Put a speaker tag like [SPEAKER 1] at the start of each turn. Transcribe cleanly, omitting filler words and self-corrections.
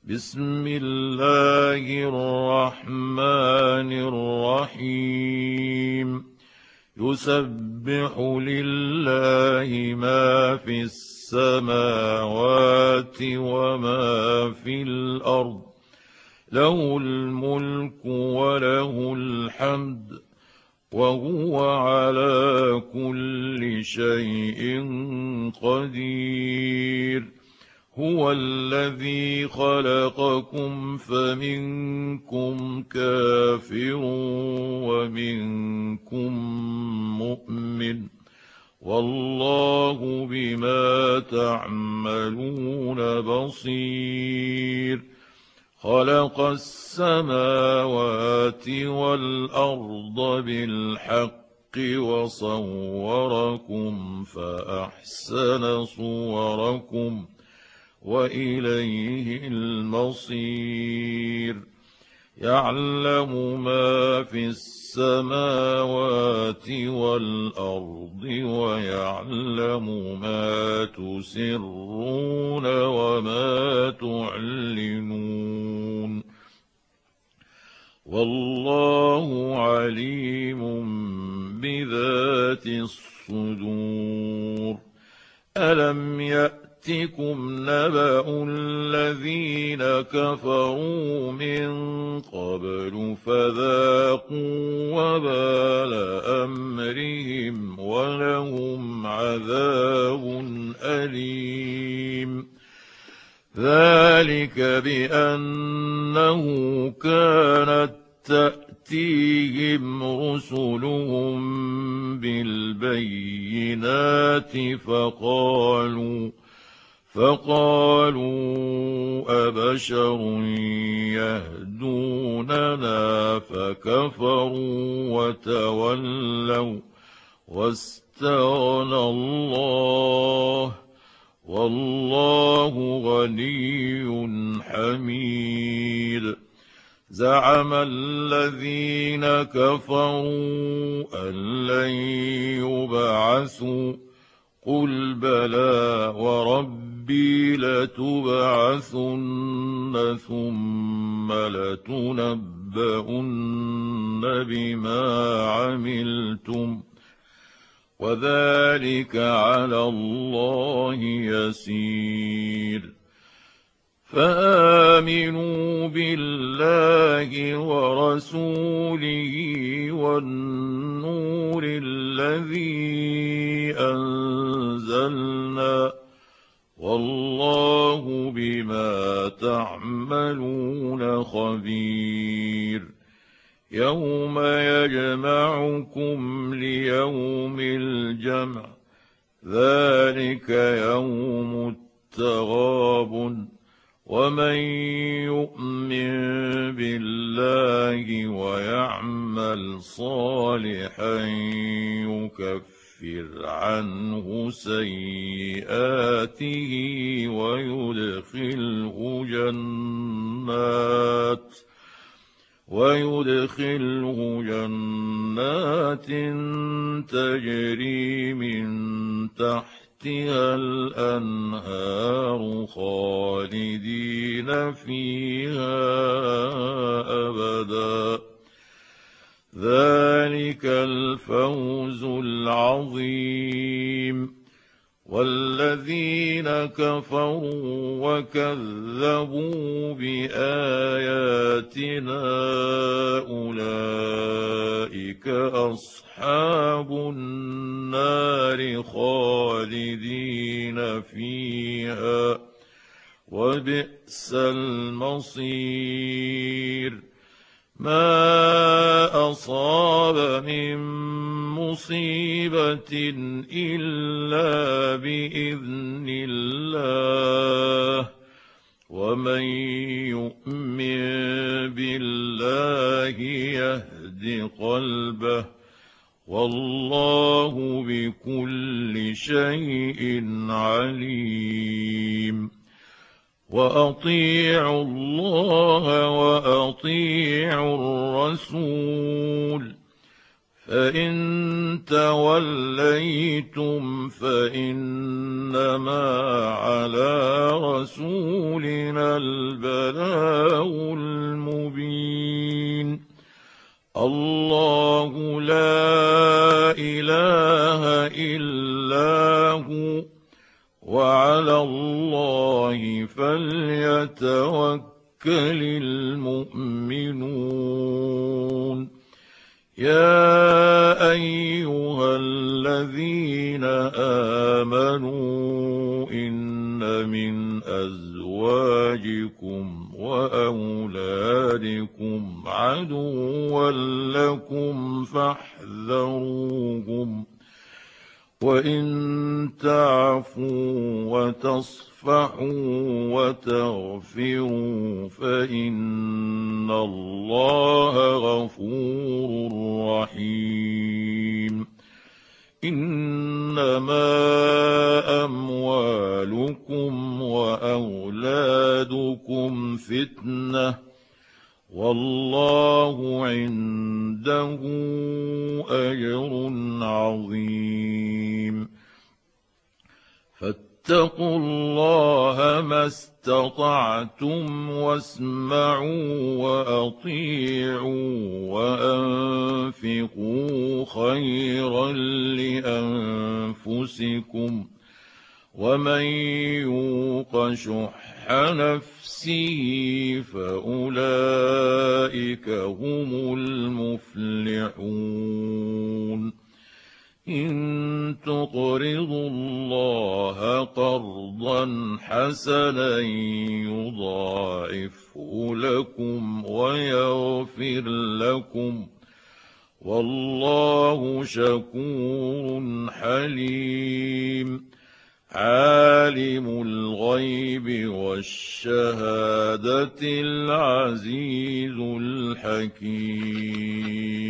[SPEAKER 1] بسم الله الرحمن الرحيم يسبح لله ما في السماوات وما في الأرض له الملك وله الحمد وهو على كل شيء قدير هو الذي خلقكم فمنكم كافر ومنكم مؤمن والله بما تعملون بصير خلق السماوات والأرض بالحق وصوركم فأحسن صوركم وإليه المصير يعلم ما في السماوات والأرض ويعلم ما تسرون وما تعلنون والله عليم بذات الصدور ألم يأتكم نبأ الذين كفروا من قبل فذاقوا وبال أمرهم ولهم عذاب أليم ذلك بأنه كانت تأتيهم رسلهم بالبينات فقالوا أبشر يهدوننا فكفروا وتولوا واستغنى الله والله غني حميد زعم الذين كفروا أن لن يبعثوا قل بلى وربي لتبعثن ثم لتنبؤن بما عملتم وذلك على الله يسير فآمنوا بالله ورسوله والنور الذي أنزلنا والله بما تعملون خبير يوم يجمعكم ليوم الجمع ذلك يوم التغابن ومن يؤمن بالله ويعمل صالحا يكفر عنه سيئاته ويدخله جنات تجري من تحتها الأنهار خالدين فيها أبدا ذلك الفوز العظيم والذين كفروا وكذبوا بآياتنا أولئك أصحاب النار خالدين فيها وبئس المصير ما أصاب من مصيبة إلا بإذن الله ومن يؤمن بالله يهد قلبه والله بكل شيء عليم وأطيعوا الله وأطيعوا الرسول فإن توليتم فإنما على رسولنا البلاغ المبين. الله لا إله إلا هو وعلى الله فليتوكل المؤمنون. يا أيها الذين آمنوا إن من أزواجكم وأولادكم عدوا لكم فاحذروهم، وإن تعفوا وتصفحوا وتغفروا فإن الله غفور رحيم. إنما أموالكم وأولادكم فتنة والله عنده أجر عظيم. فاتقوا الله ما استطعتم واسمعوا وأطيعوا وأنفقوا خيرا لأنفسكم، ومن يوق شح نفسه فأولئك هم المفلحون. إن تقرضوا الله قرضا حسنا يضاعفه لكم ويغفر لكم، والله شكور حليم. عالم الغيب والشهادة العزيز الحكيم.